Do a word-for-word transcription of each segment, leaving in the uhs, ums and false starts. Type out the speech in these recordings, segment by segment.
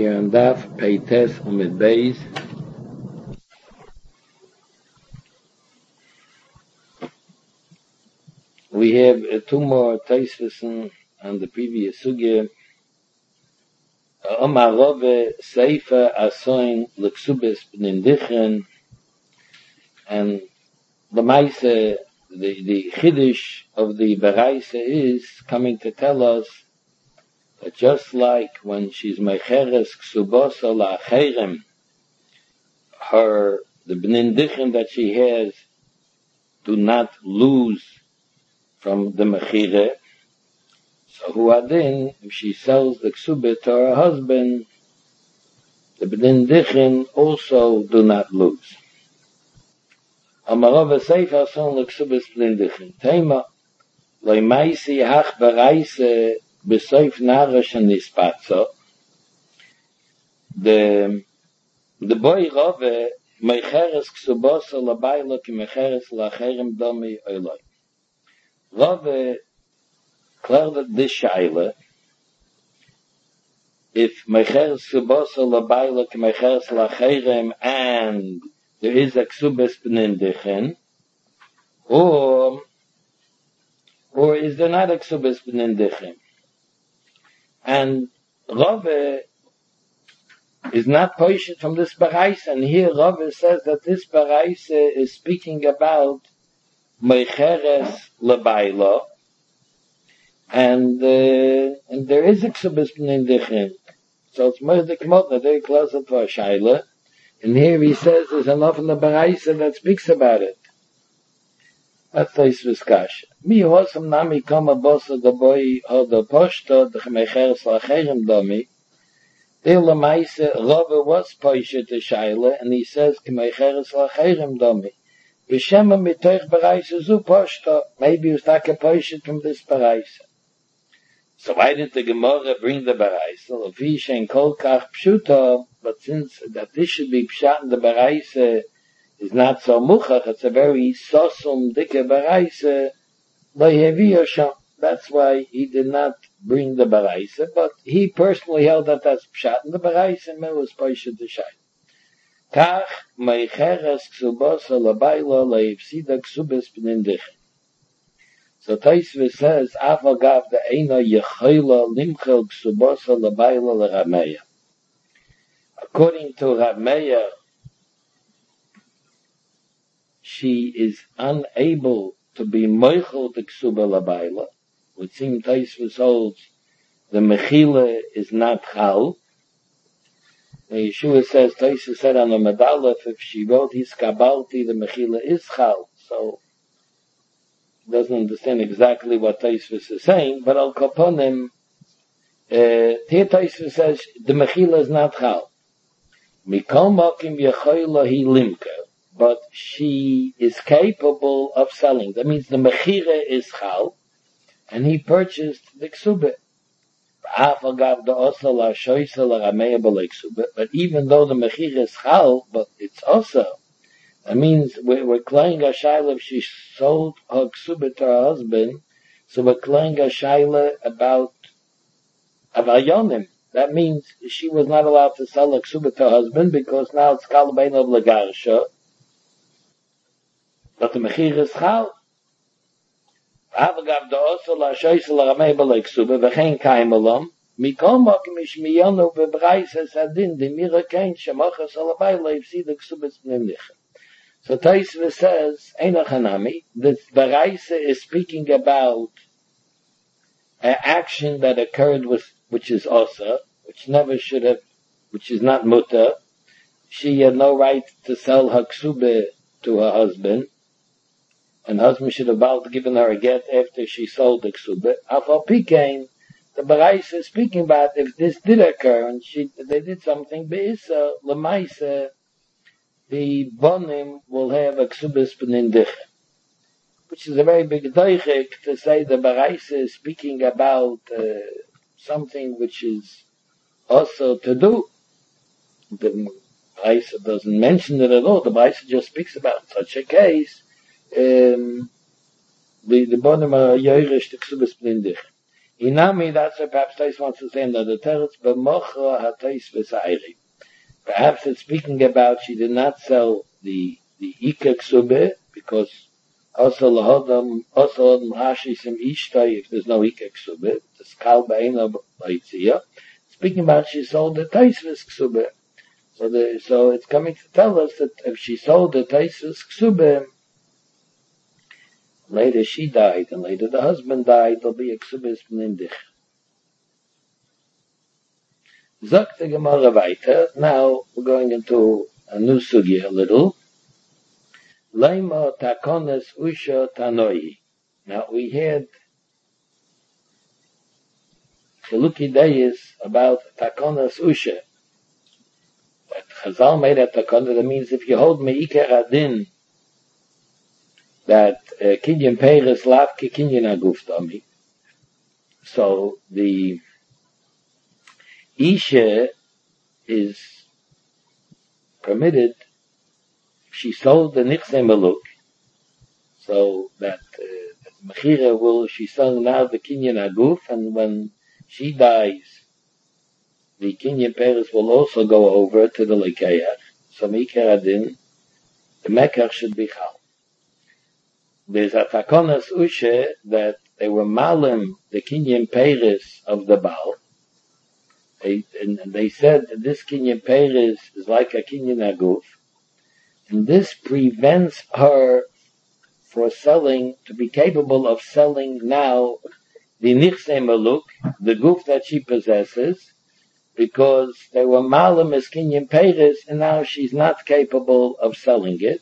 here on Daf Peites Umid Beis. We have uh, two more Teisvissen on the previous sugya. Omar Rove Seifa Asoin L'Ksubis B'Nindichen, and the Maise, the, the Chiddush of the Baraisa is coming to tell us that just like when she's Mecheres Ksubosa La'Cherem, her, the B'Nindichen that she has do not lose from the Mechire. So Huadin, if she sells the Ksubit to her husband, the B'Nindichen also do not lose. Amarov Seifa son l'Ksubis B'Nindichen. Tema, Loi Maisi hach Baraise B'Soif Narash and Nispatzo. The, the boy Rove, Mecheres Ksubosa L'Baylo ki Mecheres L'Acherem Domi Oiloi. Rove declared this shaila, if Mecheres Ksubosa L'Baylo ki Mecheres L'Acherem and there is a Ksubis B'Nindichen, or, or is there not a Ksubis B'Nindichen? And Rove is not poished from this Baraisa, and here Rove says that this Baraisa is speaking about Mecheres L'Baylo, and, uh, and there is a Ksubis B'Nindichen. So it's Merdik Motna, very close to a Shaila. And here he says there's enough in the Baraisa that speaks about it. That's Teisvis Kasha. Mi hosam nami kama bosa the boy or the poshto the Mecheres L'Acherem domi. There Lamaisa Rove was poished to Shaila, and he says Mecheres L'Acherem domi. B'Shema mitoich Baraisa zu poshto. Maybe he was taken poished from this Baraisa. So why did the Gemara bring the Baraisa? Lefi shein kol kach pshuto, but since that this should be pshat in the Baraisa is not so muchach, it's a very sosum dike Baraisa, lo yevi yosham. That's why he did not bring the Baraisa, but he personally held that that's pshat in the Baraisa, and it was poished to shay. Kach meicheres ksubosa labaylo leifsida ksubis b'nindichen. So Taisve says, Afagav the Eina Yechoila Limchel Ksubosa L'Bayla L'Rameya. According to Rav Meir, she is unable to be Moichel the Ksuba L'Bayla, which seems Taisve holds the Mechila is not Chal. The Yeshua says, Taisve said on the Medalef, if she wrote his Kabalti, the Mechila is Chal. So doesn't understand exactly what Taisvis is saying, but Al Kaponim, uh, here Taisvis says the Mechila is not Chal. Mikol Mokim Yechoila Hi Limka, but she is capable of selling. That means the Mechira is Chal, and he purchased the Ksubit. But even though the Mechira is Chal, but it's also, that means we're, we're claiming a shaila if she sold her ksubit to her husband, so we're claiming a shaila about avayonim. That means she was not allowed to sell a ksubit to her husband because now it's kalabein of lagarsha, but the mechir is chal. Avagav da'osa la'shoysa la'ramei b'lei ksubit v'chein kaimelom mikol mokim ishmiyonu v'braisa sadin dimira kein shemachas alabay le'ivsi the ksubit b'nimnichem. So Taisva says, Einachanami, that Baraisa is speaking about an action that occurred with, which is Osa, which never should have, which is not Muta. She had no right to sell her Ksube to her husband, and husband should have about given her a get after she sold the Ksube. Afal Pikain, the Baraisa is speaking about if this did occur, and she, they did something, Be'isa, Lamaisa, the Bonim will have a Ksubis B'Nindichen, which is a very big doichik to say the Baraisa is speaking about uh, something which is also to do. The Baraisa doesn't mention it at all. The Baraisa just speaks about such a case. Um, the the Bonim are Yoirish to Ksubis B'Nindichen. Inami, that's what perhaps Tais wants to say in the other teretz, b'mocha hatais v'sa'iri. Perhaps it's speaking about she did not sell the the Ika Ksube, because also lahodam, also lahashisim ishtai, if there's no Ika Ksube, the skal ba'ena ba'yitziyah. Speaking about she sold the Taisvis Ksube. So the, so it's coming to tell us that if she sold the Taisvis Ksube, later she died, and later the husband died, there'll be a Ksubis B'nindich. Zok the Gemara weiter. Now we're going into a new sugi a little. Leima takones usha tanoi. Now we had Chiluki Deyis about takones usha. But Chazal made a takona that means if you hold meiker adin that uh, kinyan peiris lavke kinyan aguf dami. So the Isha is permitted, she sold the Nichse Maluk, so that uh, Mechira will, she sold now the Kinyan Aguf, and when she dies, the Kinyan Peres will also go over to the Lekeach. So Mikar Adin, the Mekach should be Chal. There's a Takonas Ushe that they were malim the Kinyan Peres of the Baal. They, and, and they said that this Kinyan Peres is like a Kinyan Aguf, and this prevents her for selling, to be capable of selling now the Nichse Maluk, the Guf that she possesses, because they were malim as Kinyan Peres, and now she's not capable of selling it.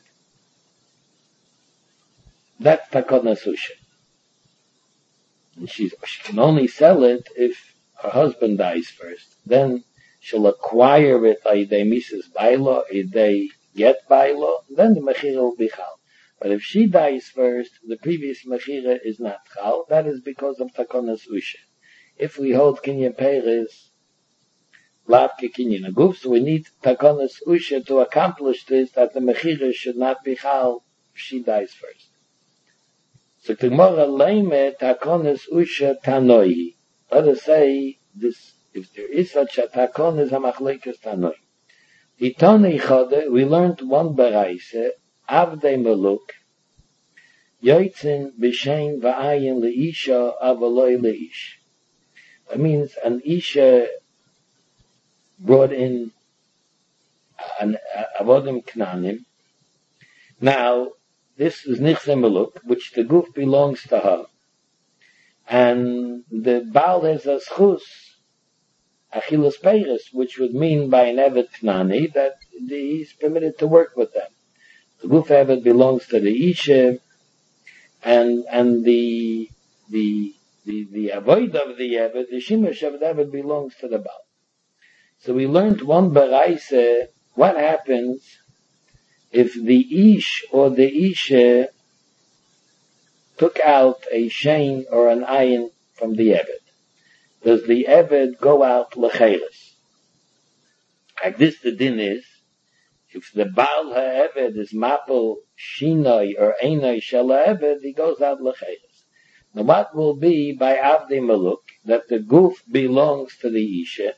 That's Takona Susha. And she's, she can only sell it if her husband dies first. Then she'll acquire it they Missus Bailo, they get Bailo, then the Mechira will be Chal. But if she dies first, the previous Mechira is not Chal. That is because of Takonas Usha. If we hold Kinyan Peres, Lavke Kinyan Aguf, so we need Takonas Usha to accomplish this, that the Mechira should not be Chal if she dies first. So Gemara Leime Takonas Usha Tanoi. Let us say this, if there is such a takon as a machlekes tanoi. Itone chode, we learned one beraise, avdei meluk, yoitzin b'shein v'ayin leisha avaloi leish. That means an isha brought in an avodim knanim. Now, this is nichse meluk, which the guf belongs to her. And the Baal has a schus, Achilles Peiris, which would mean by an Evet Knani that he's permitted to work with them. The Guf Evet belongs to the Isha, and and the the the the avoid of the Evet, the Shimush of the Evet belongs to the Baal. So we learned one Baraisa, what happens if the Ish or the Isha took out a shein or an ayin from the Eved. Does the Eved go out lecheres? Like this the din is, if the Baal ha'Eved is mapel shinoi or einoi shel ha'Eved, he goes out lecheres. Now what will be by Avdei Maluk, that the Guf belongs to the Isha,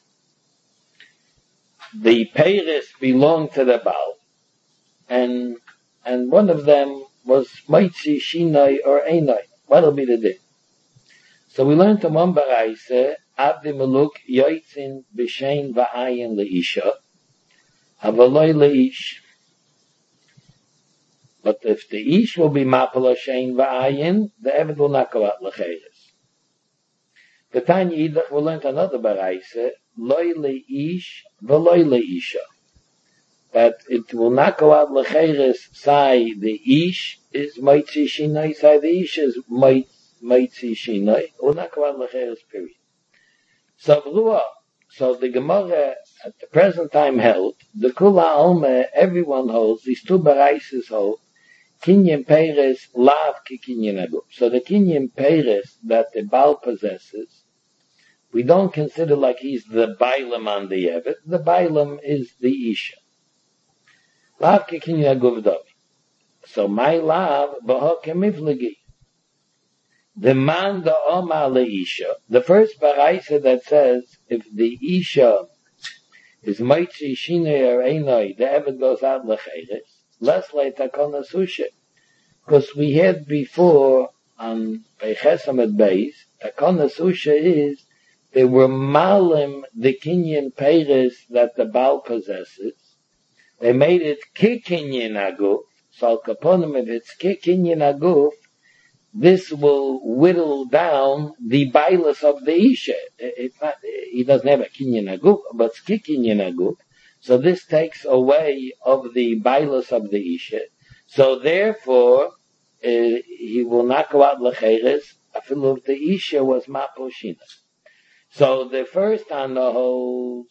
the Peiris belong to the Baal, and and one of them was Maitzi, Shinai, or Einai. What'll be the din? So we learned to one baraise, Abdi Maluk, Yoitzin, B'Shein, V'ayin, Leisha, Havaloi Leish. But if the Ish will be Mapala, Shein, V'ayin, the Eved will not go out Lecheres. The Tanya Idach, we learned another baraise, Loi Leish, V'loi Leisha. That it will not go out lecheres, sai the ish is maitzi shinai, sai the ish is maitzi shinai, it will not go out lecheres, period. So, so the Gemara at the present time held, the Kula Alme, everyone holds, these two baraises hold, Kinyan Peres, lav ki Kinyan Aguf. So the Kinyan Peres that the Baal possesses, we don't consider like he's the Bailam on the Evet, the Bailam is the Isha. Lav ki Kinyan Aguf dovi. So my lav, baho kemiflegi. The man the Omar Isha, the first baraisa that says if the Isha is Maitzi Shinei or Einoi, the Eved goes out Lecheres, less like Takona Susha. Because we had before on Peichesamet Beis, Takona Susha is they were malim the Kinyan Peiris that the Baal possesses. They made it Kikinyan Aguf, so Al Kaponim, if it's Kikinyan Aguf, this will whittle down the bailus of the Isha. It's not, he doesn't have a kinyan aguf, but it's kikinyan aguf. So this takes away of the bailus of the Isha. So therefore, uh, he will not go out lecheres, afilu if the Isha was maposhina. So the first on the holds,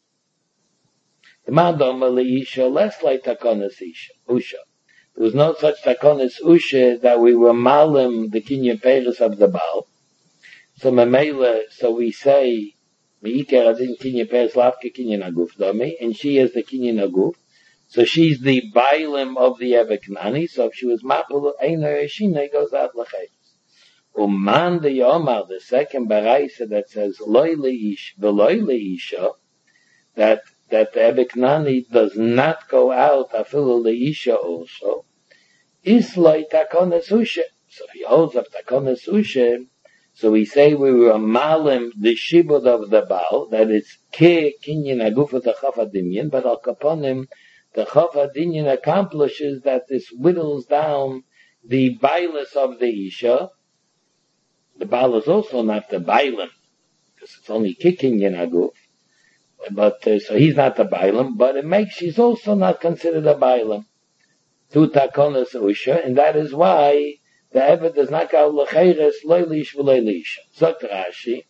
the mandom of the Isha, less like takonas Isha, Usha. There was no such takonis ushe that we were malim the kinyan peiros of the Baal. So memela, so we say, me'iker adin kinyan peiros lavke kinyan aguf domi, and she is the kinyan aguf. So she's the bailim of the Eveknani, so if she was mapul, einer eshina goes out l'chayis. Uman the Yomar, the second baraisa that says, loy leish, veloy leisha, that that the Ebeknani does not go out afilu leisha also, is like takonas ushe. So he holds up takonas ushe, so we say we were malim the shibud of the Baal, that it's ke kinyan aguf of the chafadinyan, but al kaponim, the chafadinyan accomplishes that this whittles down the bailus of the Isha. The Baal is also not the bailim, because it's only ke kinyan aguf. But, uh, so he's not a bailam, but it makes, he's also not considered a bailam. To takonas usha, and that is why the Eved does not go lecheres, loylish v'loylish. So Rashi,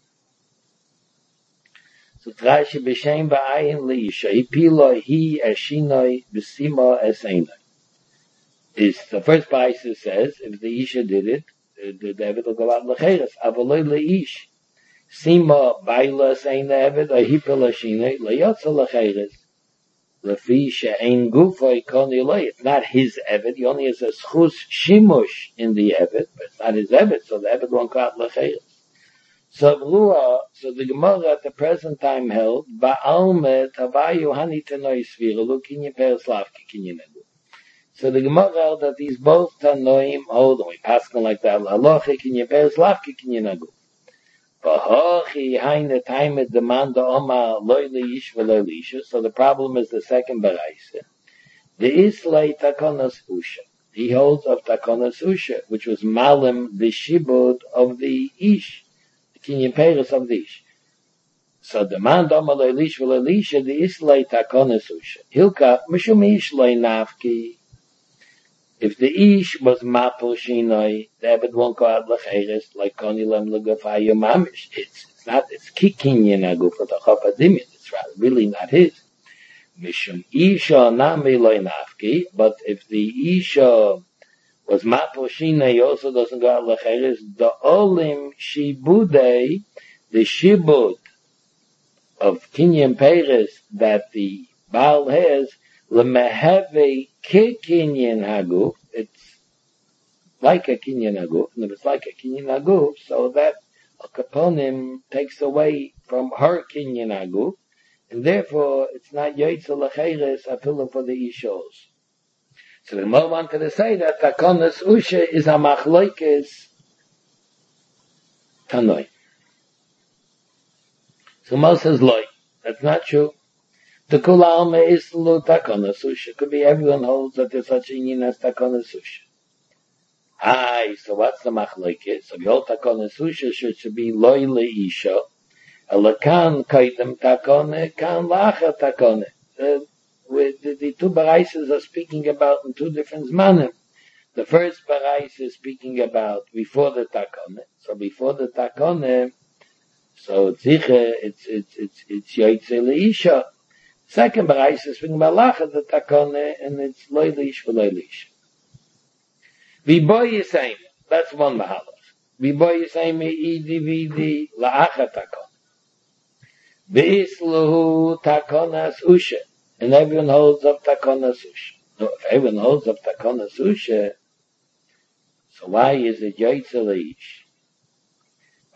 so Rashi b'shem ba'ayin leisha, hipilo hi eshinoi b'simo eseinoi. Is, the first Baisa says, if the Isha did it, the, the Eved will go out lecheres, avoloy leish. Sima baila sein the Eved, or hipilo shinoi, leyotza lecheres. Lefi she'ein gufo ikoni loy. It's not his Eved. He only has a schus shimush in the Eved, but it's not his Eved, so the Eved won't go out lecheres. So Rua, so the Gemara at the present time held, ba'alme tavayu hani tenoi svira, lu kinyin peres lavki kinyin egu. So the Gemara held that these both tanoim hold, and we pass them like that, laloche kinyin peres lavki kinyin egu. V'hochi haine time demand the Oma loy leish v'loy leisha. So the problem is the second baraisa. The islay takonas usha. He holds of takonas usha, which was malim the shibud of the ish, the kinyan peiros of the ish. So the man Oma loy leish v'loy leisha, the islay takonas usha. Hilka mishum ish loy nafki. If the ish was mapul shinoi, the Eved won't go out lecheres like koni lem legafayu mamish. It's it's not. It's kikinyan aguf for the chafadimyan. It's really not his. Mishum isha nami loy nafki. But if the isha was mapul shinoi, he also doesn't go out lecheres. The olim shibudei, the shibud of kinyan peiros that the Baal has, lemeheve kikinyan haguf, it's like a kinyan haguf, and if it's like a kinyan haguf, so that a kaponim takes away from her kinyan haguf, and therefore it's not yoytzel lecheres afilu for the ishos. So the Gemara wanted to say that takonas usha is a machloikes tanoi. So Gemara says loy. That's not true. The kulalme is lo takonas usha. Could be everyone holds that there's such a yin as takonas usha. Aye, so what's the machlokes? So the whole takonas usha should be loy leisha. Elakan kaitem takone, kan lacha takone. The, the, the two baraises are speaking about in two different manim. The first barais is speaking about before the takone. So before the takone, so ziche, it's it's it's it's yoytze leisha. Second barais is speaking about lacha the takone, and it's loy leish v'loy leish. V'boy yisayim, that's one mahalach. V'boy yisayim idi v'idi la'acha takone. V'isluhu takonas usha, and everyone holds of takonas usha. No, if everyone holds of takonas usha, so why is it yoytze leish?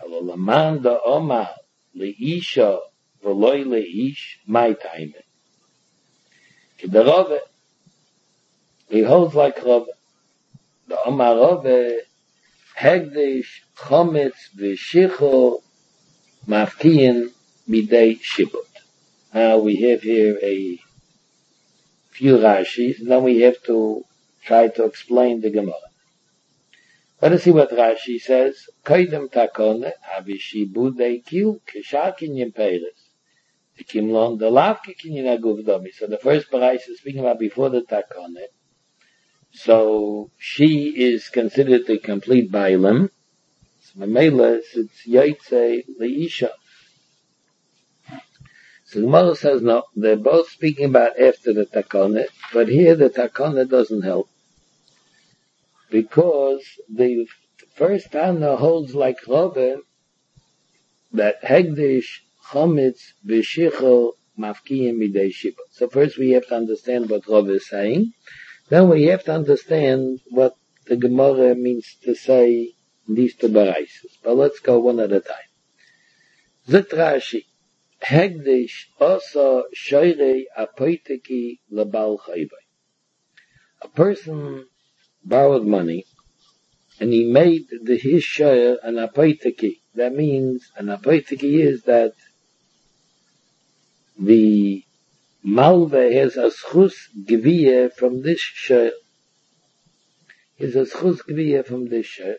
Alolaman da Omar leisha v'loy leish my time. The Rove, he holds like Rove. The Omar Rove, Hegdish, Chometz, V'shicho, Mafkiyin, Midei Shibut. Now we have here a few Rashis, and then we have to try to explain the Gemara. Let us see what Rashi says. Koidem takone, avishibudei kil, kishakin yimperes. The kimlon, the lavke kinyin aguvdomi. So the first parais is speaking about before the takone. So she is considered a complete bailam. So Mamela, it's yaitse leisha. So the Gemara says no, they're both speaking about after the takone, but here the takone doesn't help. Because the first Tana holds like Rove that Hegdish, Chometz, V'shicho, Mafkiyim, Midei Shibut. So first we have to understand what Rove is saying. Then we have to understand what the Gemara means to say in these two baraises. But let's go one at a time. Zit Rashi, Hegdish, Osa, Shoirei, Apoiteki, Lebal Chayvai. A person borrowed money, and he made the his share an apoiteki. That means an apoiteki is that the malve has a schus gviye from this share. Has a schus gviye from this share.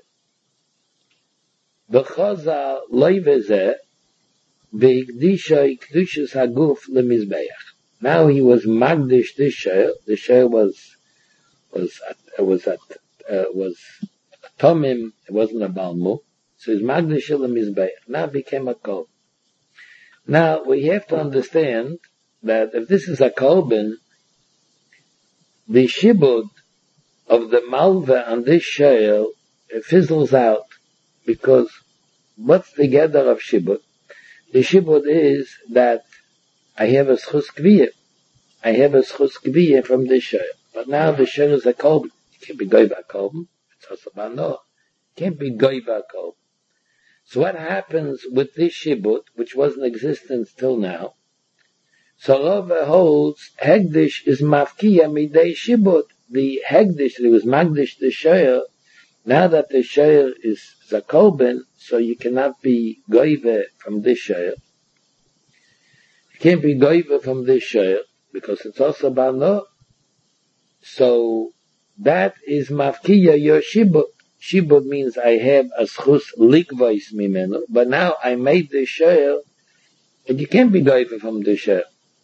B'chaza loiveze v'ikdisha ikdushas haguf lemizbeach. Now he was magdish this share. The share was was at, was at, uh, was a tomim, it wasn't a balmu. So his magdish lemizbeach now became a kol. Now we have to understand that if this is a kolben, the shibud of the malva on this shale fizzles out, because what's the gather of shibud? The shibud is that I have a schus kviyah. I have a schus kviyah from this shale. But now the shale is a kolben. It can't be goy by kolben. It's also about no. It can't be goy by kolben. So what happens with this shibud, which was in existence till now? So Rava holds Hegdish is mafkiya midei shibud. The Hegdish, that was Magdish the Shayr, now that the Shayr is Zakolben, so you cannot be Goive from this Shayr. You can't be Goive from this Shayr, because it's also Bano. So that is mafkiya your shibud. Shibud means I have a schus likvois mimenu, but now I made the Shayr, and you can't be Goive from the Shayr.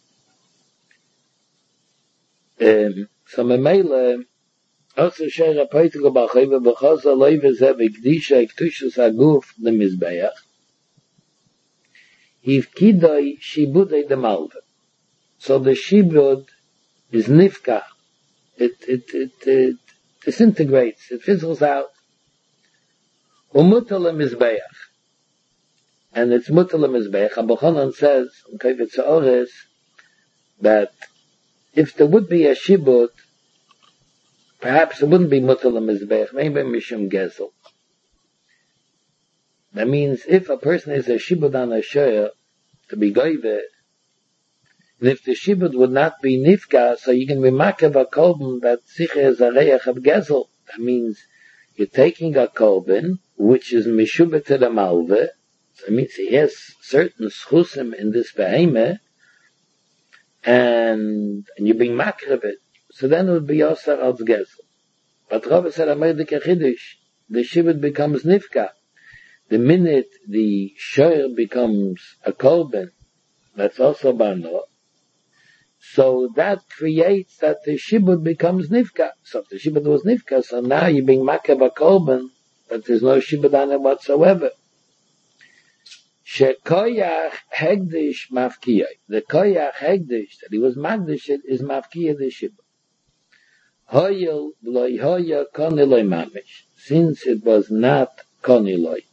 Um, so Memele, also Shayra Paitigo Bachayva B'chaza Loiva Zev Ikdisha Iktushus Aguf Lemizbeach Hiv Kidoi Shibudei Demalva. So the Shibud is Nifka. It, it, it, it disintegrates. It fizzles out. Umuta Lemizbeach. And it's Muta Lemizbeach. Abu Chanan says, in Kaivet Sa'ores, that if there would be a shibud, perhaps it wouldn't be mutal mizbeach, maybe mishum gezel. That means if a person is a shibud on a shayr to be goive, and if the shibud would not be nifka, so you can be makev a kolben that sicher is a reach of gezel. That means you're taking a kolben which is mishubet to the malve. So it means he has certain schusim in this behemoth. And, and you bring makr of it, so then it would be Yosar als Gezel. But Rabbi said, Amerika Chiddush, the shibud becomes nifka. The minute the shayr becomes a kolben, that's also bano. So that creates that the shibud becomes nifka. So if the shibud was nifka, so now you bring makr of a kolben, but there's no shibud on it whatsoever. Shekoyach hegdish mafkiyah. The koyach hegdish that he was magdish is mafkiyah the shibud. Hoyel loy hoya koniloi mamish. Since it was not koniloi.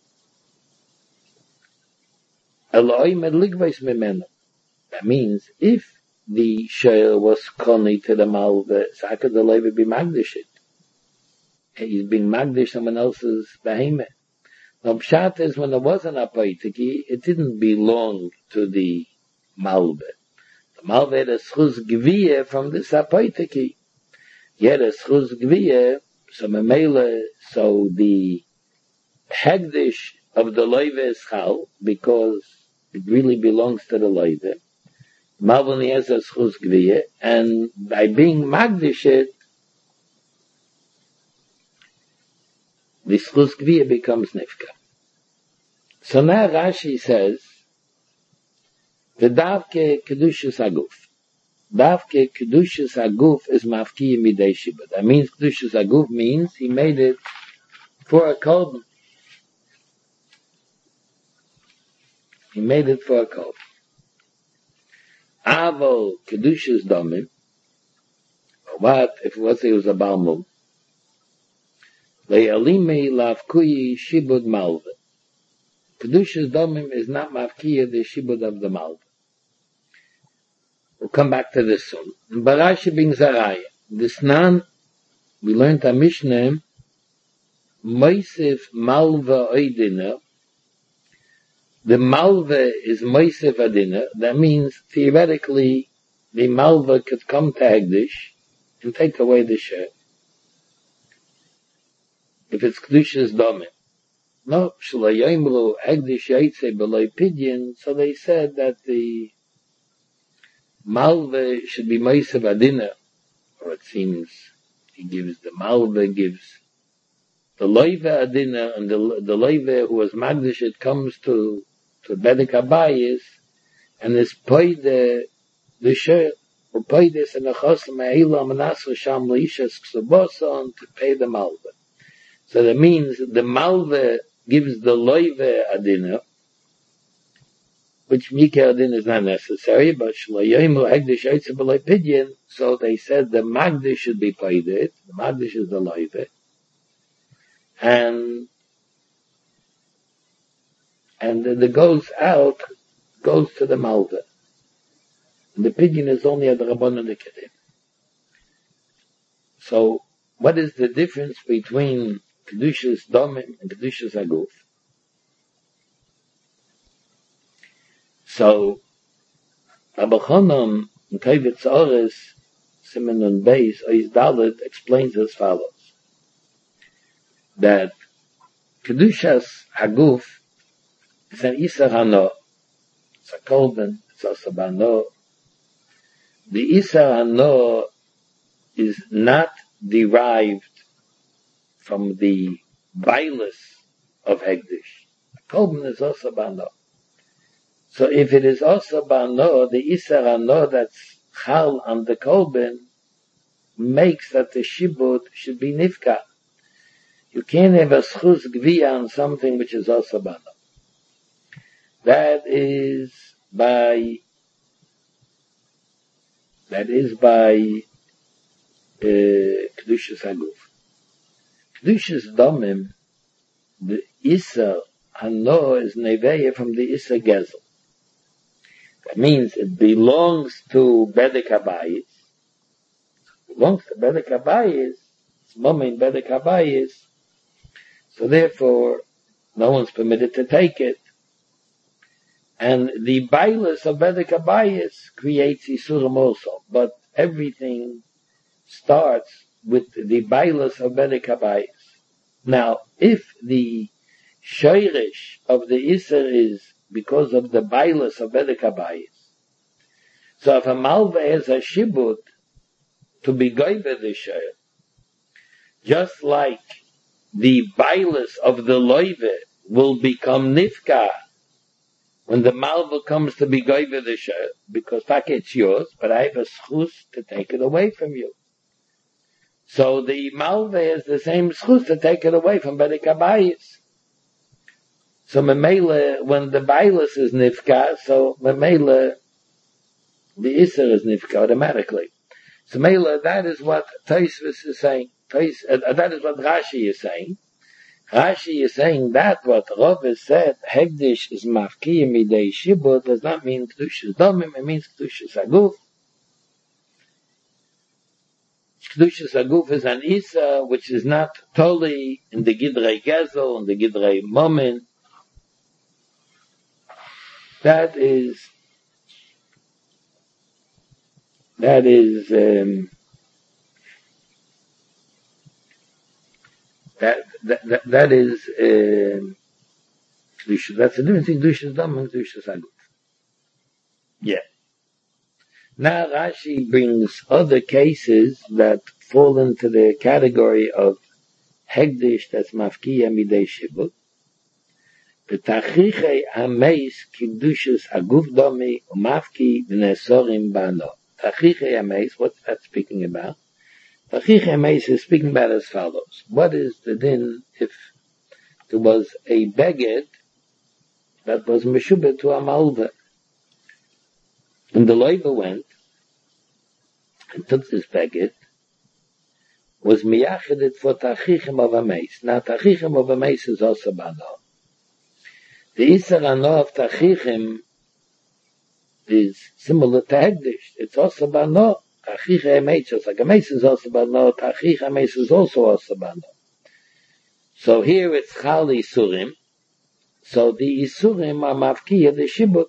Eloi medligvais mimenu. That means if the shayr was koni to the malve, so how could the loy be magdish it? He's being magdish someone else's behemoth. Now, Pshat is when there was an apoitiki, it didn't belong to the Malve. The Malve had a schuz gviye from this apoitiki. Yet a schuz gviye, so memele, so the hegdish of the loive is chal, because it really belongs to the loive. Malve only has a schuz gviye, and by being magdish it, the schuz gviye becomes nifka. So now Rashi says, the davke kedushas aguf. Davke kedushas aguf is mafkiya midei shibud. That means kedushas aguf means he made it for a korban. He made it for a korban. Avol kedushas domim. What if what it was a balmum? Le'alimei lavkuyi shibud malve. Kedushas domim is not mafkiya the shibud of the malve. We'll come back to this soon. In Barashi bin Zaraya, this nan, we learned a Mishnah, Moisef Malva Oidina. The Malva is Moisef Adina. That means, theoretically, the Malva could come to Hegdish and take away the share. If it's Kedushas Domim. No, Shalayimru Hegdish Yaitse Beloi Pidyon, so they said that the Malve should be Moisev Adina, or it seems he gives the Malve gives the Loive Adina, and the the Loive who was Magdish, it comes to to Bedek Abayis, and is paid the the share, or paid this in the Chos Me'ila Manasra Sham Leishas Ksuboson to pay the Malve. So that means the Malve gives the Loive Adina, which Mikha Adin is not necessary, but Shalayimu Hegdish Eitze B'loi Pidyon, so they said the Magdish should be paid it, the Magdish is the Loive, and, and the, the goes out, goes to the Malva. And the Pidyon is only at the Rabbanan Kedim. So, what is the difference between Kedushas Domim and Kedushas Aguf? So, Rabbi Chanan in Kavitz Ores, Simen and Beis, Ois Dalet, explains as follows. That Kedushas Haguf is an Isar Hano. It's a Kolben, it's also Bano. The Isar Hano is not derived from the Bailus of Hegdish. Kolben is also Bano. So if it is also Bano, the Isar Hano that's Chal on the Kolben makes that the Shibud should be Nifka. You can't have a Schuz Gviya on something which is also Bano. That is by, that is by uh, Kedushas Haguf. Kedushas Domim, the Isar Hano is Neveya from the Isar Gezel. That means it belongs to Bedek Habayis. It belongs to Bedek Habayis. It's Mama in Bedek Habayis. So therefore, no one's permitted to take it. And the Bailus of Bedek Habayis creates Isurim also. But everything starts with the Bailus of Bedek Habayis. Now, if the Shoirish of the Isser is because of the Bailus of Bedek Habayis. So if a Malva has a Shibud to be Goyve the Shir, just like the Bailus of the Loive will become Nifka when the Malva comes to be Goyve the Shir, because fuck it's yours, but I have a schus to take it away from you. So the Malva has the same schus to take it away from Bedek Habayis. So Memele, when the Bailus is Nifka, so Memele, the Isser is Nifka automatically. So Memele, that is what Taisvis is saying. Tais, uh, that is what Rashi is saying. Rashi is saying that what Rav has said, Hegdish is Mafkiya Midei Shibud, does not mean Kedushas Domim, it means Kedushas Aguf. Kedushas Aguf is an Isa, which is not totally in the Gidrei Gezel, in the Gidrei Momin. That is, that is, um, that, that, that, that is, um, Kedusha. That's the difference between Kedushas Dam and Kedushas Aguf. Yeah. Now Rashi brings other cases that fall into the category of Hegdish, that's Mafkiya Midei Shibut. B'tachichei hameis Kedushas Aguf Domi u'mafki v'nesorim bano. Tachichei hameis, what's that speaking about? Tachichei hameis is speaking about as follows. What is the din if there was a beged that was meshubed to a malva? And the loiva went and took this beged, was miyachedit for tachichem of a mace. Now tachichem of a mace is also bano. The Isser Ano of tachichem is similar to Hegdish. It's also bano. Tachichem mace, just like a mace is also bano, tachichem mace is also also bano. So here it's chali surim. So the isurim are mafkiya the shibut.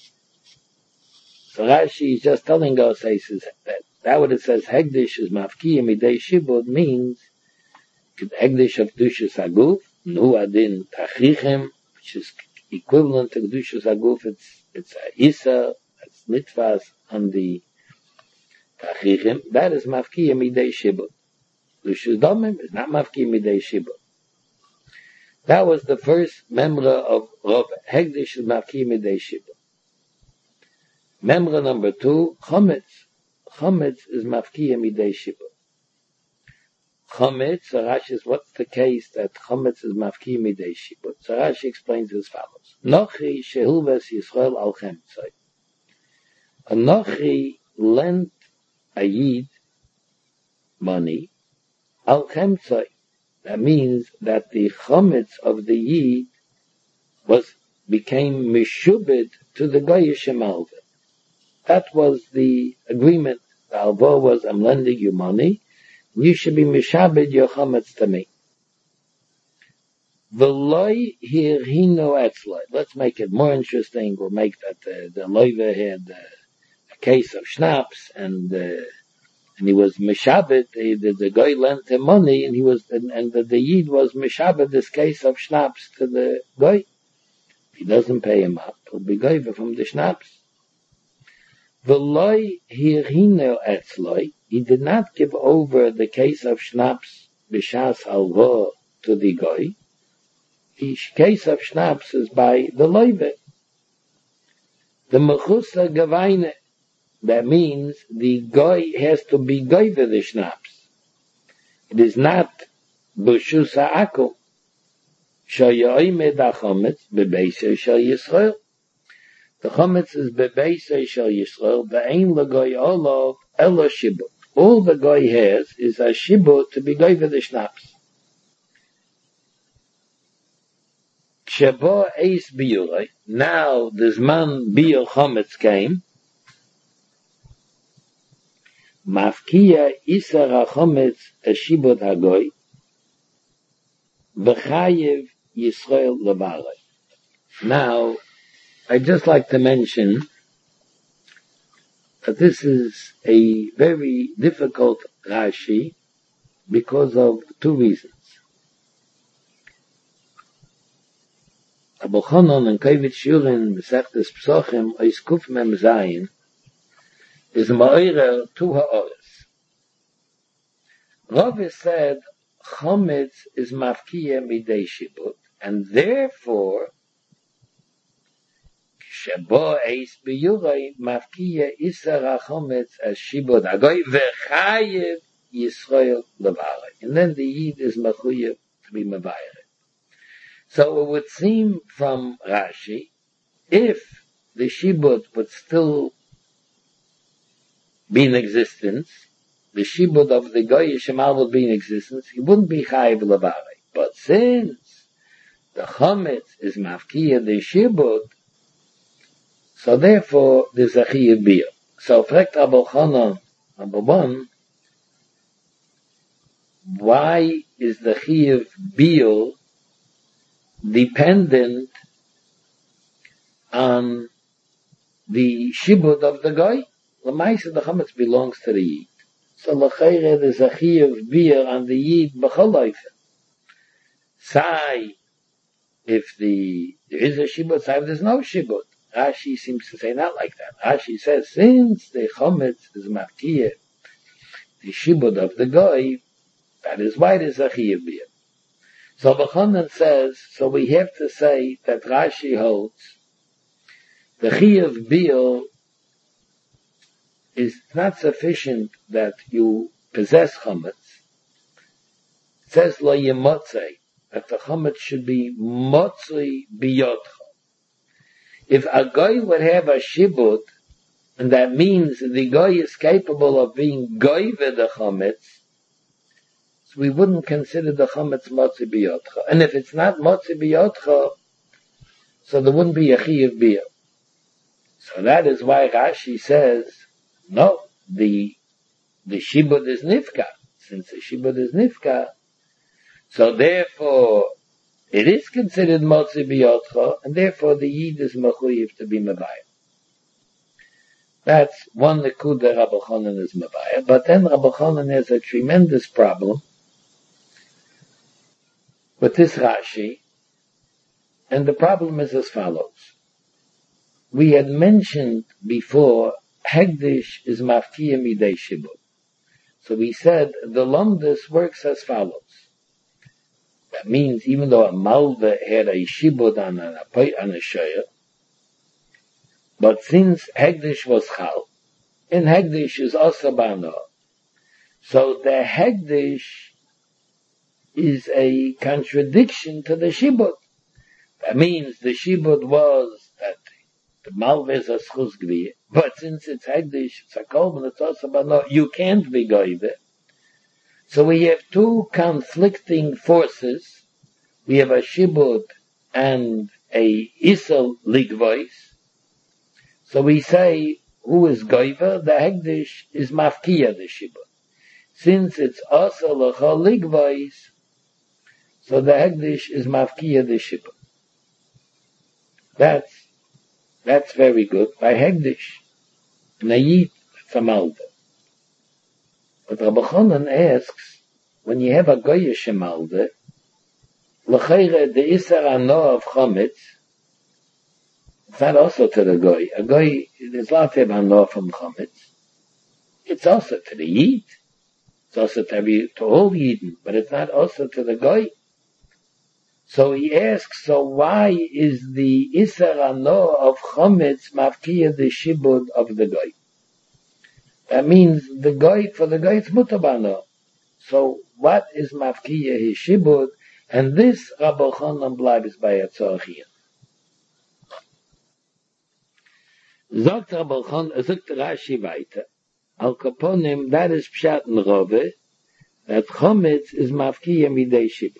So Rashi is just telling us, he says, that that what it says, Hegdish is mafkiya midei shibut, means Hegdish of Kedushas Aguf, nu adin tachichem, which is equivalent to Kedushas Aguf. It's it's a isa, it's mitzvahs on the tachichem. That is mafkiya midei shibut. Kedushas Domim is not mafkiya midei shibut. That was the first member of Rav. Hegdish is mafkiya midei shibut. Member number two, Chometz. Chometz is mafkiya midei shibut. Chometz, so Rashi is, what's the case that Chometz is mafkiya midei shibut? So Rashi explains as follows. Nochi shehulves Yisrael al chemtzoi. A Nochi lent a Yid money al chemtzoi. That means that the Chometz of the Yid was, became meshubed to the Goyish Malva. That was the agreement. The alvo was, I'm lending you money, you should be mishabed your chometz to me. V'loi hirhino etzloi. Let's make it more interesting. We'll make that uh, the loiva had uh, a case of schnapps, and uh, and he was mishabed. The, the, the guy lent him money, and he was, and, and the, the yid was mishabed this case of schnapps to the guy. If he doesn't pay him up, he'll be goiva from the schnapps. V'loi hirhino etzloi, he did not give over the case of schnapps b'shas alvo to the goy. The case of schnapps is by the loive. The mechusa gavaine, that means the goy has to be goy for the schnapps. It is not b'shusa akum. Shoyoymed achometz b'beisei shel Yisrael. The chometz is bebeisei shel Yisrael, ve'ein legoy olav elo shibut. All the goy has is a shibut to be goy for the schnapps. Shebo eis biyurei. Now this man biyur chometz came. Mafkiya isar ha-chometz a shibut hagoy. V'chayev Yisrael levarei. Now, I'd just like to mention that this is a very difficult Rashi because of two reasons. Abu Chanan and Kavitz Yurin Mesechtes Psochim Ois Kuf Mem Zayin is Ma'orer to ha'oris. Rav said Chometz is mafkiya midei shibut, and therefore Shebo eis biyurei mafkiya isar ha-chometz as shibut hagoy v'chayev Yisrael levarei. And then the Yid is mechuyev to be mevayer. So it would seem from Rashi, if the shibut would still be in existence, the shibut of the goy shemal would be in existence, he wouldn't be chayev levarei. But since the chometz is mafkiya the shibut, so therefore, there's a chiyuv biyur. So, fragt Abu Chanan, number one, why is the Chiyuv Biur dependent on the Shibud of the Goy? L'maisa, the Chametz belongs to the Yid. So l'chayre, there's a Chiyuv Biur on the Yid b'chol oifen. Sai, if the, there is a Shibud, sai if there's no Shibud. Rashi seems to say not like that. Rashi says, since the Chametz is mafkiyeh, the Shibud of the Goy, that is why there's a Chiyuv Biur. So Bechonon says, so we have to say that Rashi holds the Chiyuv Biur is not sufficient that you possess Chametz. It says lo yemotzei, that the Chametz should be motzei biyotcha. If a Goy would have a Shibud, and that means the Goy is capable of being Goy with the Chametz, so we wouldn't consider the Chametz motzei biyotcha. And if it's not motzei biyotcha, so there wouldn't be a Chiyuv Biur. So that is why Rashi says, no, the the Shibud is Nifka. Since the Shibud is Nifka, so therefore it is considered Motzei B'Yotcha, and therefore the Yid is Mechuyev to be Mavayah. That's one Nekuda Rabbi Chonon is Mavayah. But then Rabbi Chonon has a tremendous problem with this Rashi, and the problem is as follows. We had mentioned before, Hegdish is Mafkiyah Midei Shibud. So we said the Lomdus works as follows. That means even though a Malva had a Shibud on a, on a Shoyer, but since Hegdish was Chal, and Hegdish is also Bano, so the Hegdish is a contradiction to the Shibud. That means the Shibud was that the Malva is a Schus Gviyah, but since it's Hegdish, it's a Kolman, it's also Bano, you can't be Goyve. So we have two conflicting forces. We have a Shibud and a Isel Ligvois. So we say, who is Goyver? The Hegdish is Mafkiya, the Shibud. Since it's also L'chol Ligvois, so the Hegdish is Mafkiya, the Shibud. That's, that's very good. By Hegdish, Nayit, it's a Malva. But Rabbi Chonon asks, when you have a Goyish Malva, L'chayre, the Isser Ano of Chometz, it's not also to the Goy. A Goy, there's a lot of Ano from Chometz. It's also to the Yid. It's also to, every, to all Yidden, but it's not also to the Goy. So he asks, so why is the Isser Ano of Chometz Mafkiya the Shibud of the Goy? That means the Goy, for the Goy it's Mutabano. So what is Mafkiya his Shibud? And this Rabbi Chonon bleibes bei a Tzorchiyah. Sagt Rabbi Chonon, sagt Rashi weiter, Al Kaponim, that is Pshat and Rove, that Chometz is Mafkiya midei Shibud.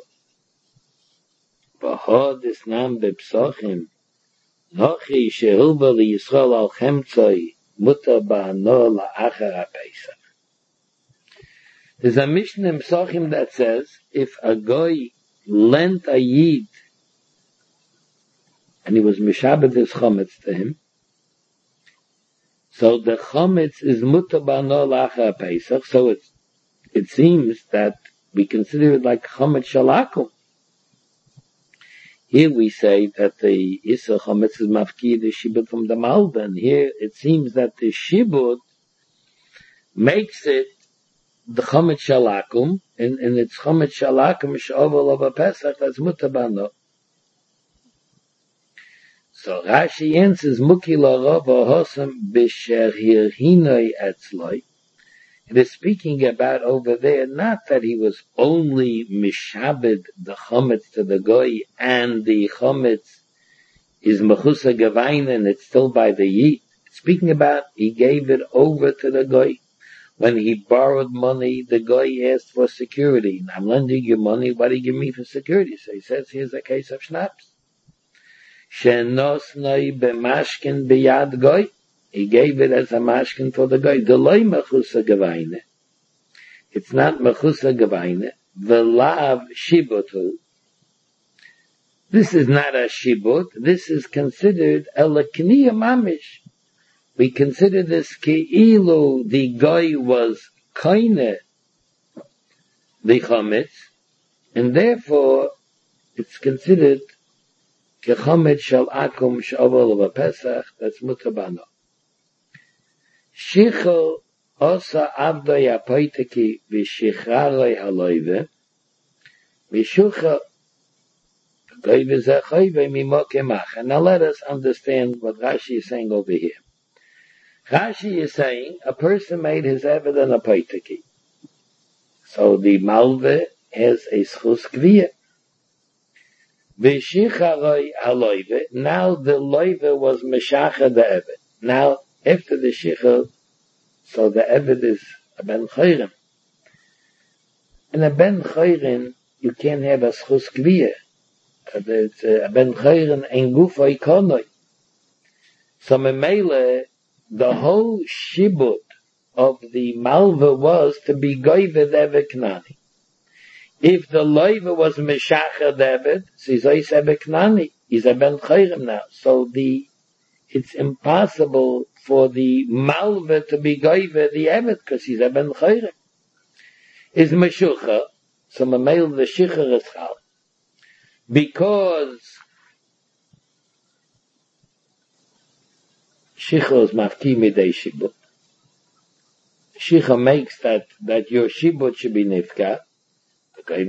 V'hod is nam bepsochim, nochi shehilba li Yisrael al chemtzoi, muta ba'ano la'achar ha'peisach. There's a Mishnah in Psochim that says, if a Goy lent a Yid, and he was mishabed his Chometz to him, so the Chometz is muta ba'ano la'achar ha'peisach, so it, it seems that we consider it like Chometz shalakum. Here we say that the Issa Chometz is mafki the Shibud from the Malva, and here it seems that the Shibud makes it the Chometz Shalakum, and, and it's Chometz Shalakum Shovel of a Pesach, that's Mutabano. So Rashi answers, Muki L'Rov Hosam B'Sher Hirhinoi Etzloi. It is speaking about over there, not that he was only mishabed the chometz to the goy, and the chometz is mechusa gevain, and it's still by the yid. It's speaking about he gave it over to the goy. When he borrowed money, the goy asked for security. I'm lending you money, what do you give me for security? So he says, here's a case of schnapps. Shenosnoi b'mashkin b'yad goy. He gave it as a mashkin for the guy. Deloi mechusa gevaine. It's not mechusa gevaine. v'lav shibutu. This is not a shibut. This is considered a lekniya mamish. We consider this keilu the guy was koine the chametz, and therefore it's considered kechametz shal akum shaval v'pesach. That's mutabano. Shichel osa avdoi apoiteki v'shicharoi haloive v'shucha goyve zechoyve mimokemach. And now let us understand what Rashi is saying over here. Rashi is saying a person made his eved an apoiteki. So the malve has a schus kviyah. V'shicharoi haloive. Now the loive was meshacha the eved. Now after the shichel, so the eved is a ben chayrim. And a ben chayrim, you can't have a schus kviyah. It's a ben chayrim en gufay konoi. So memele, the whole shibut of the malva was to be goyve the eved knani. If the loiva was meshacha the eved, so he's ois eved knani. He's a ben chayrim now. So the it's impossible for the malva to be goyve the eved because he's a ben chayrim. Is meshucha, so memele the shicher is chal. Because shicher is mafki midei shibut. Shicher makes that, that your shibut should be nifka. And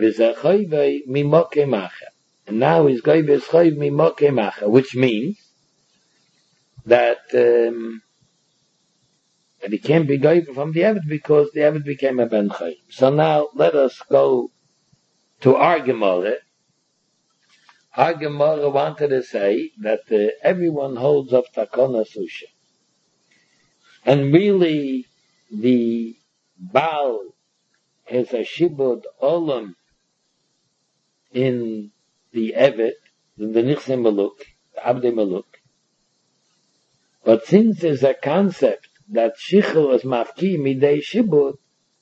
now he's goyve is chayv mimoke macha, which means that um, that he can't be goyve from the eved because the eved became a ben chayv. So now let us go to our Gemara. Our Gemara wanted to say that uh, everyone holds of takona susha, and really the Baal has a shibud olam in the evet, in the nichse maluk, the abde maluk. But since there's a concept that shichel is mafki midei shibud,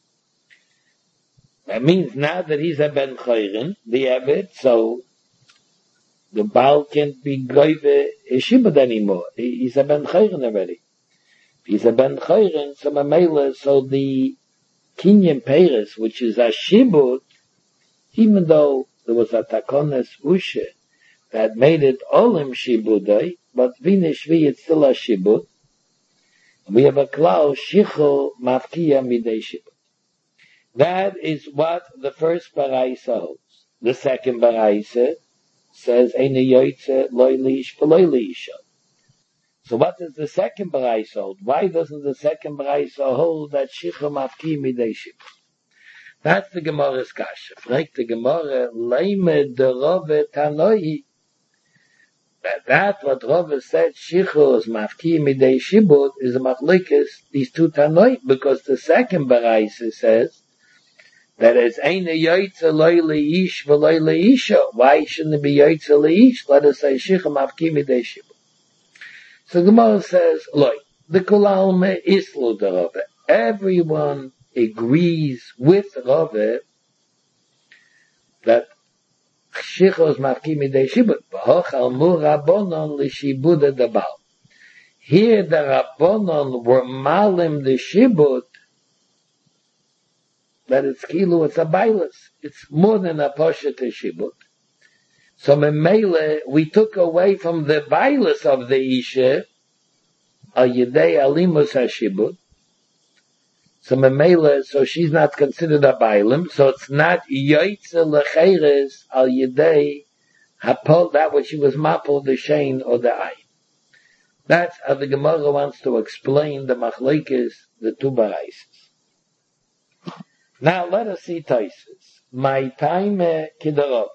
that means now that he's a ben chayrin, the evet, so the Baal can't be goyve a shibud anymore. He's a ben chayrin already. He's a ben chayrin, so mamela, so the kinyan peres, which is a shibud, even though there was a takonas ushe that made it olim shibudai, but vinishvi it's still a shibud. We have a klal shichel mafkiya midei shibud. That is what the first baraisa holds. The second baraisa says eine yoytze loy leish v'loy leisha. So what does the second baraisa hold? Why doesn't the second baraisa hold that shichel mafkiya midei shibud? That's the Gemara's kasha. Like the Gemara, leime de Rove tanoi. That, that what Rove said, shichel is mafkiya midei shibud, is a machlekes, these two tanoi, because the second baraisa says that it's eine yoytze loy leish v'loy leisha. Why shouldn't it be yoytze leish? Let us say shichel mafkiya midei shibud. So Gemara says, loy, the kulalme islu de Rove. Everyone agrees with Rove that shichel is mafkiya midei shibud. V'hochal mu rabbonon l'shibud de Baal. Here the rabbonon were malim the shibud, that it's kilu, it's a bailus. It's more than a poshet shibud. So memele, we took away from the bailus of the isha, al yedei alimus hashibud. So memele, so she's not considered a bailim, so it's not yoytze lecheres al yedei hapol, that which she was mapol the shein or the eye. That's how the Gemara wants to explain the machlekes, the two baraises. Now let us see Taisus. My time kidarov.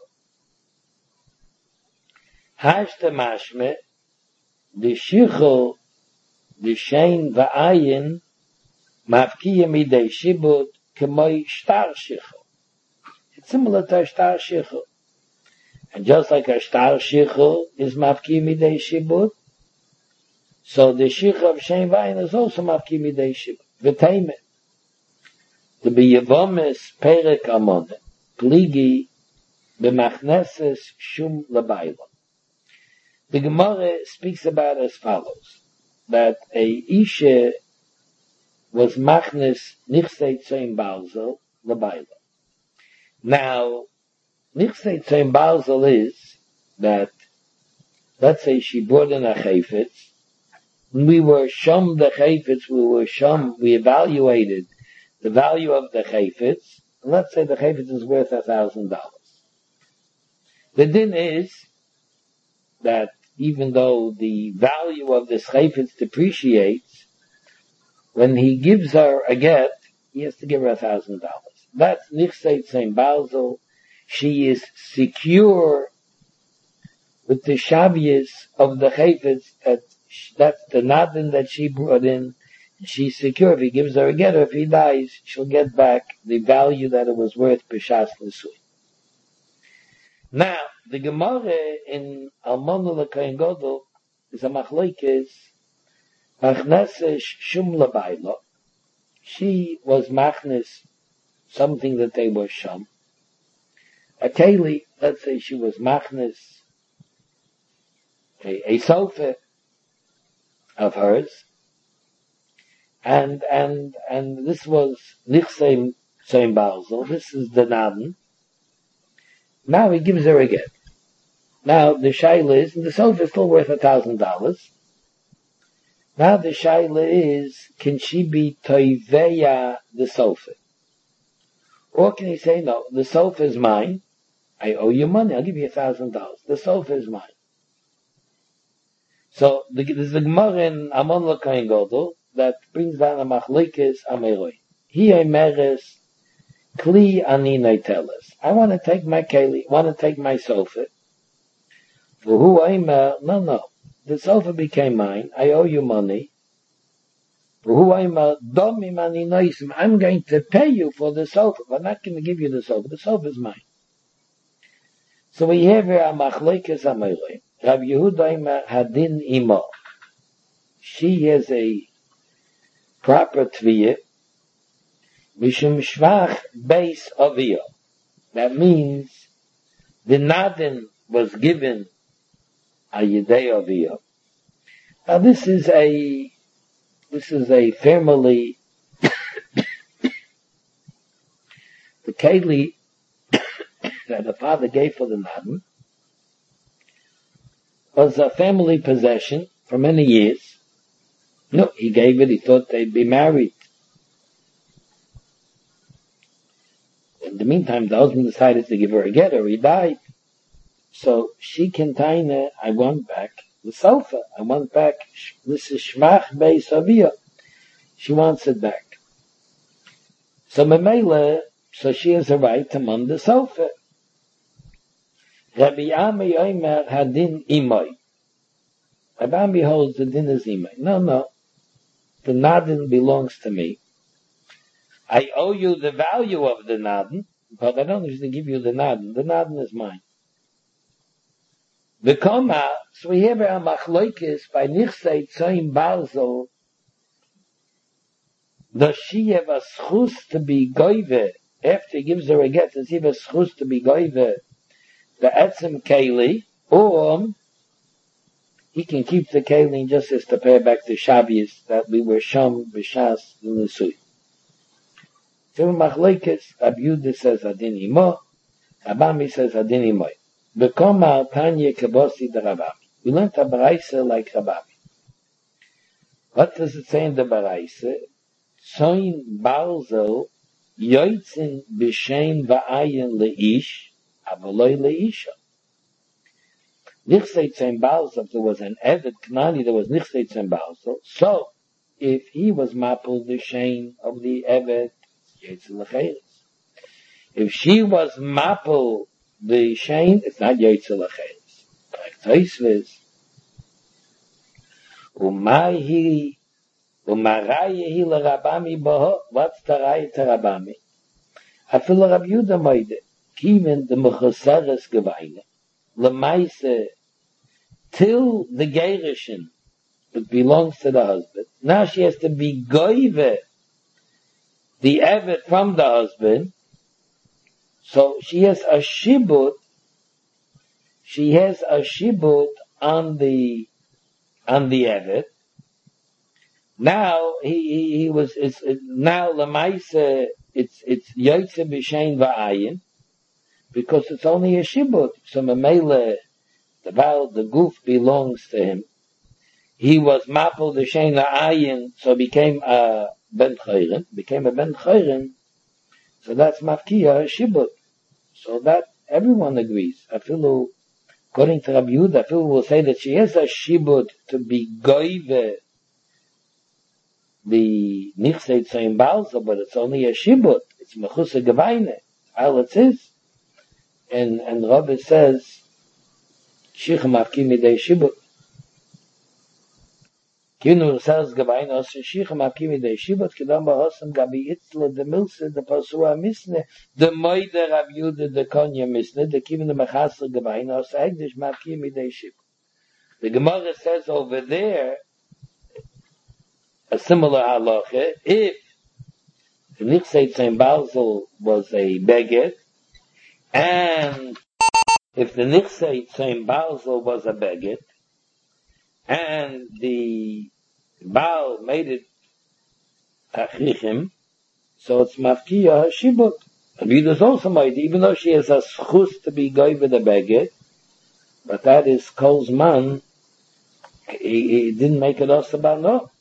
Hashte mashme, the shichel, the shein va'ayin, mafkiya midei shibud, kemoi shtar shichel. It's similar to a shtar shichel. And just like a shtar shichel is mafkiya midei shibud, so the shichel of shein va'ayin is also mafkiya midei shibud. V'teimet. The B'Yevomis Perek Amon. pligi b'machneses shum labayla. The Gemara speaks about as follows, that a isha was machnes nichsei tzoim balzel labayla. Now, nichsei tzoim balzel is that, let's say she brought in a chayfetz, we were shum the chayfetz, we were shum, we evaluated the value of the chayfetz, and let's say the chayfetz is worth a thousand dollars. The din is that even though the value of this chayfetz depreciates, when he gives her a get, he has to give her a thousand dollars. That's nichsei tzoim balzel. She is secure with the shavius of the chayfetz, that that's the nadin that she brought in. She's secure. If he gives her a get, or if he dies, she'll get back the value that it was worth b'shas l'sui. Now, the Gemara in Almonu l'Kohen Gadol is a machlokes machneses shum labayla. She was machnes something that they were shum. A keli, let's say she was machnes a, a sofa of hers, and and and this was nichsei tzoim balzel. This is the naden. Now he gives her a get. Now the shaila is, and the sofa is still worth a thousand dollars. Now the shaila is, can she be toiveya the sofa? Or can he say, no, the sofa is mine, I owe you money, I'll give you a thousand dollars. The sofa is mine. So the, there's a Gemara in Amon l'Kohen Gadol that brings down a machlokes ameroi. He emeres kli ani neiteles. I want to take my keli, want to take my sofa. For who emer, no, no. The sofa became mine. I owe you money. For who emer, domi mani noisim. I'm going to pay you for the sofa. I'm not going to give you the sofa. The sofa is mine. So we have here a machlokes ameroi. Rav Yehuda emer hadin imo. She has a proper tviyah. Mishum shvach beis aviyah. That means the nadin was given a yedei aviyah. Now this is a this is a family. The keli that the father gave for the nadin was a family possession for many years. No, he gave it. He thought they'd be married. In the meantime, the husband decided to give her a get, or he died. So she can taina, I want back the sofa. I want back, this is shmach beis aviyah. She wants it back. So memela, so she has a right to mend the sofa. Rabbi Ami Omer hadin imoi. Rabbi Ami holds the din is imoi. No, no. The nadin belongs to me. I owe you the value of the nadin, but I don't usually give you the nadin. The nadin is mine. The koma, so we have a machlokes by nichsei tzoim balzel. Does she have a schus to be goive after he gives her a get? Does he have a schus to be goive the etzem keli, or he can keep the keli just as to pay back the shavius that we were sham b'shas l'nisui. So machlokes, Rabbi Yehuda says adin imo, Abami says adin imo. Bekoma tanya kabosi de Rabami. We learned a baraisa like Rabami. What does it say in the baraisa? Tzoim balzel yoitzin b'shem va'ayin leish, avaloi leisha. Nichsei tzoim balzel, if there was an evet knani, there was nichsei tzoim balzel. So, if he was mapul the shem of the evet, yoitzin lecheres. If she was mapul the shem, it's not yoitzin lecheres. Like Tosfos, umay hi Umaraya hi l'Rabami boho. What's the raya to Rabami? Afil Rabbi Yehuda moide. Kiven the mechuseres geweine. Lemaise till the gerishin, it belongs to the husband. Now she has to be goive the evet from the husband. So she has a shibut, she has a shibut on the, on the Evet. Now, he, he, he was, it's, it, now, Lamaisa, it's, it's Yotze B'Shein V'ayin, because it's only a shibut. So Mamela, the Baal, the goof belongs to him. He was Mapel the Shein V'ayin, so became a Ben Chayrin, became a Ben Chayrin, so that's Mafkiya, a shibut. So that, everyone agrees. Afilu, according to Rabbi Yehuda, Afilu will say that she has a shibut to be goive the Nichsei Tzayim Balza, but it's only a shibut. It's Mechusa Gevaine. All it is. And, and Rabbi says, Shichem Avkimi Dei Shibut. Kinu says Gevaine, also Shichem Avkimi Dei Shibut, Kedam Bahosam Gabi Itzla, the Milse, the Pasua Misne, the Moide Rabbi Yehuda, the Konya Misne, the Kivin the Mechasla Gevaine, also Egdish Mavkimi Dei Shibut. The Gemara says over there, a similar halacha, if the Nichsei Tzayim Balzel was a beged, and if the Nichsei Tzayim Balzel was a beged, and the Baal made it Achichim, so it's Mafkiya Shibut. And Yuda's also made, even though she has a schus to be going with a beged, but that is Kol's man, he, he didn't make it also about no.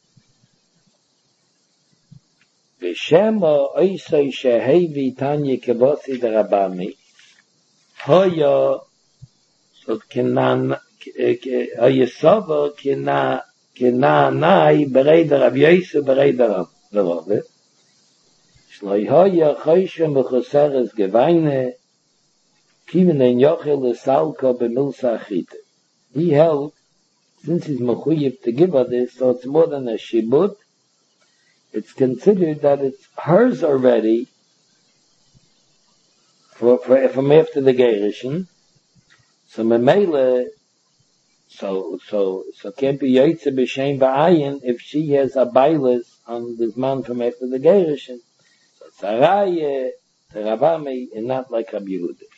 V'shema oisei shehevi tanya kebosi derabami hoya so kenan oyesova kena kenanai berei der Rabbi Yosef berei der Rabbi shloi hoya choyshe mechuseres geweine kiven en yochel lesalka b'milsa achite. He held, since he's mechuyev to give her this, so it's more than a shibut. It's considered that it's hers already for, for from after the Gerishin. So Memele, so so so can't be Yotze B'Shein V'ayin if she has a bailas on this man from after the Gerishin. So it's a Raya, the Rabami, and not like Rabbi Yehuda.